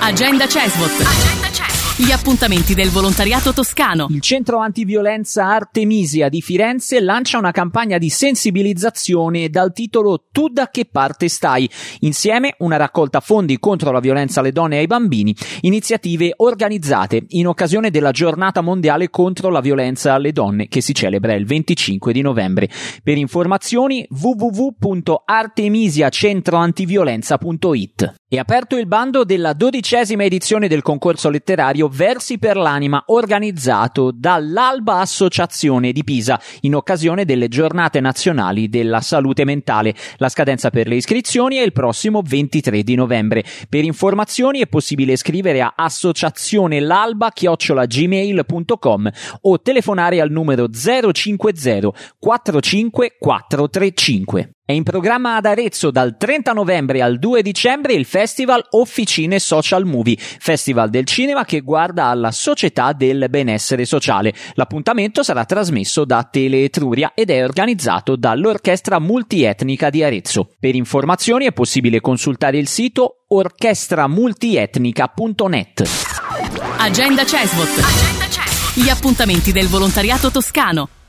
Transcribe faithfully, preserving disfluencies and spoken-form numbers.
Agenda Cesvot. Agenda Cesvot. Gli appuntamenti del volontariato toscano. Il centro antiviolenza Artemisia di Firenze lancia una campagna di sensibilizzazione dal titolo Tu da che parte stai? Insieme una raccolta fondi contro la violenza alle donne e ai bambini, iniziative organizzate in occasione della giornata mondiale contro la violenza alle donne che si celebra il venticinque di novembre. Per informazioni w w w punto artemisia centro antiviolenza punto i t. È aperto il bando della dodicesima edizione del concorso letterario Versi per l'anima, organizzato dall'Alba Associazione di Pisa in occasione delle giornate nazionali della salute mentale. La scadenza per le iscrizioni è il prossimo ventitré di novembre. Per informazioni è possibile scrivere a associazionelalba chiocciola gmail punto com o telefonare al numero zero cinque zero quattro cinque quattro tre cinque. È in programma ad Arezzo dal trenta novembre al due dicembre il Festival Officine Social Movie, festival del cinema che guarda alla società del benessere sociale. L'appuntamento sarà trasmesso da Tele Etruria ed è organizzato dall'Orchestra Multietnica di Arezzo. Per informazioni è possibile consultare il sito orchestra multietnica punto net. Agenda Cesvot. Agenda Cesvot. Gli appuntamenti del volontariato toscano.